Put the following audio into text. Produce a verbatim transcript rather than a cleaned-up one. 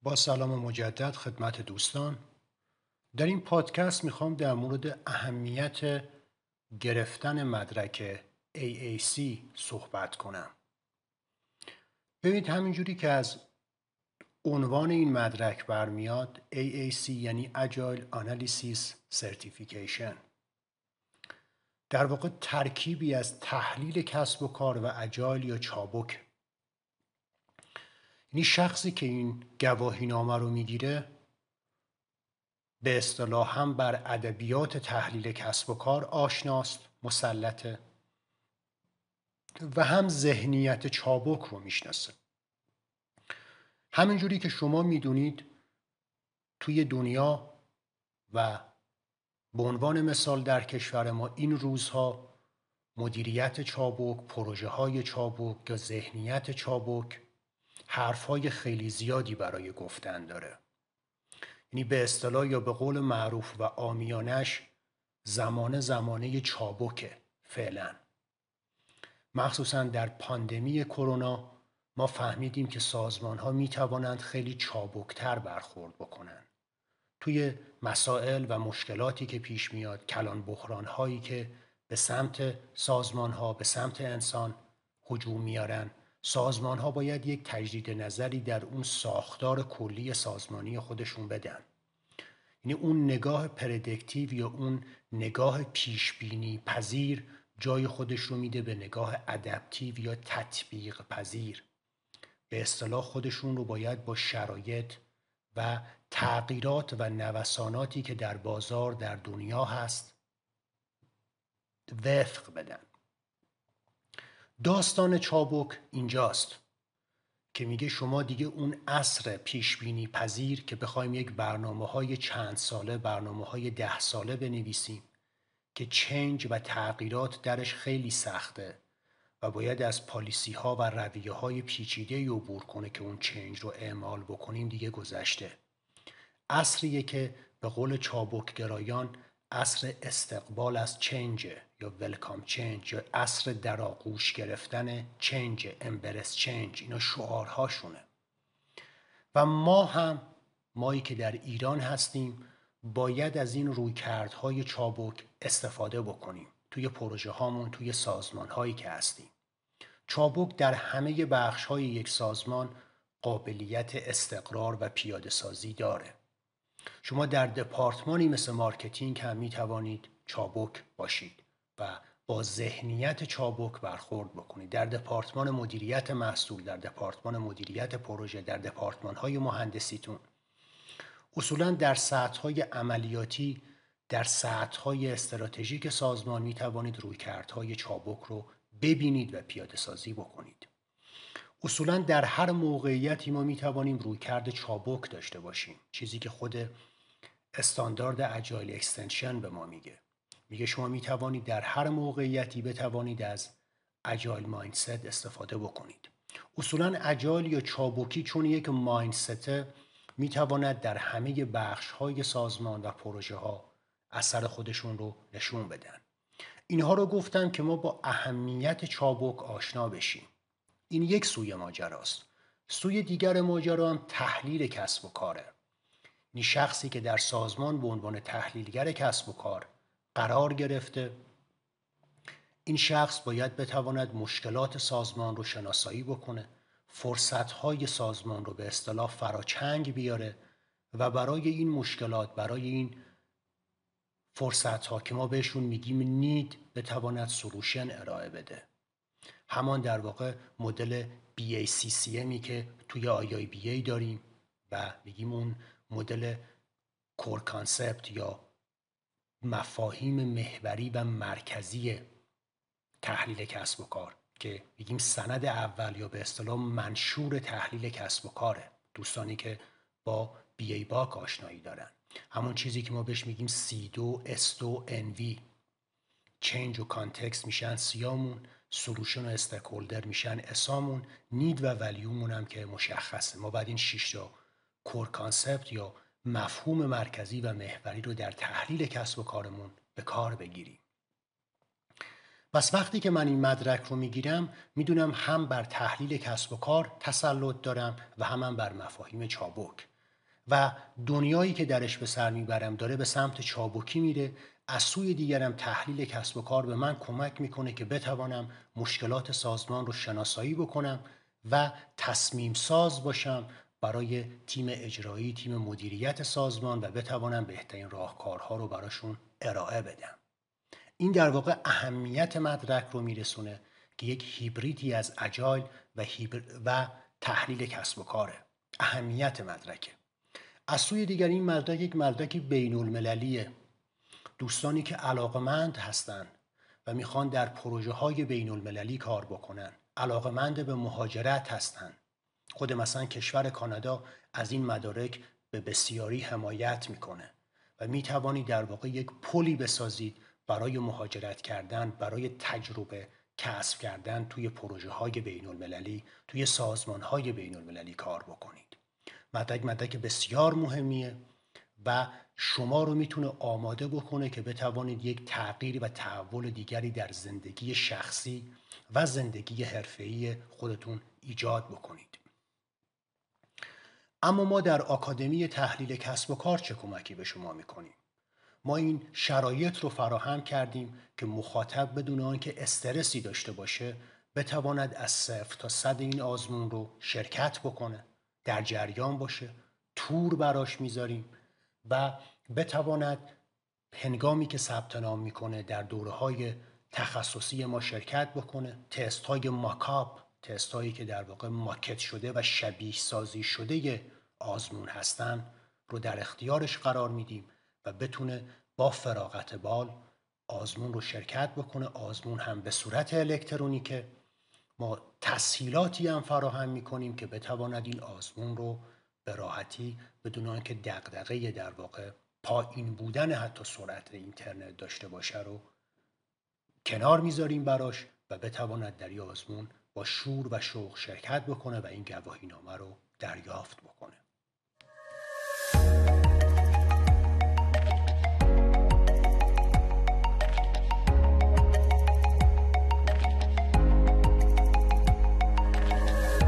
با سلام مجدد خدمت دوستان. در این پادکست میخوام در مورد اهمیت گرفتن مدرک ای ای سی صحبت کنم. ببینید، همینجوری که از عنوان این مدرک برمیاد، ای ای سی یعنی Agile Analysis Certification. در واقع ترکیبی از تحلیل کسب و کار و اجایل یا چابک. یعنی شخصی که این گواهینامه رو میگیره به اصطلاح هم بر ادبیات تحلیل کسب و کار آشناست، مسلطه، و هم ذهنیت چابک رو میشناسه. همینجوری که شما میدونید توی دنیا و به عنوان مثال در کشور ما این روزها مدیریت چابک، پروژه های چابک یا ذهنیت چابک حرفهای خیلی زیادی برای گفتن داره. یعنی به اصطلاح یا به قول معروف و عامیانش زمانه زمانه چابکه فعلا. مخصوصا در پاندمی کرونا ما فهمیدیم که سازمان ها می توانند خیلی چابکتر برخورد بکنن توی مسائل و مشکلاتی که پیش میاد، کلان بحران هایی که به سمت سازمان ها، به سمت انسان هجوم میارن. سازمان ها باید یک تجدید نظری در اون ساختار کلی سازمانی خودشون بدن. یعنی اون نگاه پردیکتیو یا اون نگاه پیشبینی پذیر جای خودش رو میده به نگاه ادپتیو یا تطبیق پذیر. به اصطلاح خودشون رو باید با شرایط و تغییرات و نوساناتی که در بازار در دنیا هست وفق بدن. داستان چابک اینجاست که میگه شما دیگه اون عصر پیشبینی پذیر که بخوایم یک برنامه های چند ساله، برنامه های ده ساله بنویسیم که چنج و تغییرات درش خیلی سخته و باید از پالیسی ها و رویه های پیچیده عبور کنه که اون چنج رو اعمال بکنیم، دیگه گذشته. عصریه که به قول چابک گرایان عصر استقبال از چنج یا ولکام چنج یا عصر در آغوش گرفتن چنج، امبرس چنج، اینا شعارهاشونه. و ما هم مایی که در ایران هستیم باید از این رویکردهای چابک استفاده بکنیم توی پروژه هامون، توی سازمان هایی که هستیم. چابک در همه بخش های یک سازمان قابلیت استقرار و پیاده سازی داره. شما در دپارتمانی مثل مارکتینگ هم می توانید چابک باشید و با ذهنیت چابک برخورد بکنید. در دپارتمان مدیریت محصول، در دپارتمان مدیریت پروژه، در دپارتمان های مهندسیتون، اصولا در سطح های عملیاتی، در سطح های استراتژیک سازمان می توانید رویکردهای چابک رو ببینید و پیاده سازی بکنید. اصولا در هر موقعیتی ما می توانیم رویکرد چابک داشته باشیم، چیزی که خود استاندارد اجایل اکستنشن به ما میگه. میگه شما می توانید در هر موقعیتی بتوانید از اجایل مایندست استفاده بکنید. اصولا اجایل یا چابکی چون یک مایندست می تواند در همه بخش های سازمان و پروژه ها اثر خودشون رو نشون بدن. اینها رو گفتم که ما با اهمیت چابک آشنا بشیم. این یک سوی ماجراست. سوی دیگر ماجرا هم تحلیل کسب و کاره. این شخصی که در سازمان به عنوان تحلیلگر کسب و کار قرار گرفته، این شخص باید بتواند مشکلات سازمان رو شناسایی بکنه، فرصت‌های سازمان رو به اصطلاح فراچنگ بیاره و برای این مشکلات، برای این فرصت‌ها که ما بهشون میگیم نید، بتواند سولوشن ارائه بده. همان در واقع مدل بی ای سی سی امی که توی آی آی بی ای داریم و میگیم اون مدل کور کانسپت یا مفاهیم محوری و مرکزی تحلیل کسب و کار که میگیم سند اول یا به اصطلاح منشور تحلیل کسب و کاره. دوستانی که با بی ای باک آشنایی دارن، همون چیزی که ما بهش میگیم سی دو، اس دو، ان وی، چنج و کانتکست میشن سیامون، سولوشن و استیکهولدر میشن اسامون، نید و ولیومون هم که مشخصه. ما بعد این شش تا کور کانسپت یا مفهوم مرکزی و محوری رو در تحلیل کسب و کارمون به کار بگیریم. پس وقتی که من این مدرک رو میگیرم میدونم هم بر تحلیل کسب و کار تسلط دارم و هم, هم بر مفاهیم چابک. و دنیایی که درش به سر میبرم داره به سمت چابکی میره. از سوی دیگرم تحلیل کسب و کار به من کمک میکنه که بتوانم مشکلات سازمان رو شناسایی بکنم و تصمیم ساز باشم برای تیم اجرایی، تیم مدیریت سازمان و بتوانم بهترین راهکارها رو براشون ارائه بدم. این در واقع اهمیت مدرک رو میرسونه که یک هیبریدی از اجایل و, و تحلیل کسب و کاره. اهمیت مدرکه. از سوی دیگر این مدرک یک مدرک بین المللیه. دوستانی که علاقمند هستند و میخوان در پروژه های بین المللی کار بکنن، علاقمند به مهاجرت هستند. خود مثلا کشور کانادا از این مدارک به بسیاری حمایت میکنه و میتوانید در واقع یک پلی بسازید برای مهاجرت کردن، برای تجربه کسب کردن توی پروژه های بین المللی، توی سازمان های بین المللی کار بکنید. مدرک مدرک بسیار مهمیه و شما رو میتونه آماده بکنه که بتوانید یک تغییر و تحول دیگری در زندگی شخصی و زندگی حرفه‌ای خودتون ایجاد بکنید. اما ما در آکادمی تحلیل کسب و کار چه کمکی به شما میکنیم؟ ما این شرایط رو فراهم کردیم که مخاطب بدون آنکه استرسی داشته باشه بتواند از صفر تا صد این آزمون رو شرکت بکنه، در جریان باشه، تور براش میذاریم و بتواند هنگامی که ثبت نام میکنه در دوره‌های تخصصی ما شرکت بکنه. تست های ماکاپ، تست هایی که در واقع ماکت شده و شبیه سازی شده آزمون هستن رو در اختیارش قرار میدیم و بتونه با فراغت بال آزمون رو شرکت بکنه. آزمون هم به صورت الکترونیکه. ما تسهیلاتی هم فراهم میکنیم که بتواند این آزمون رو به راحتی بدون آنکه دغدغه در واقع پایین بودن حتی سرعت اینترنت داشته باشه رو کنار میذاریم براش و بتواند در این آزمون با شور و شوق شرکت بکنه و این گواهینامه رو دریافت بکنه.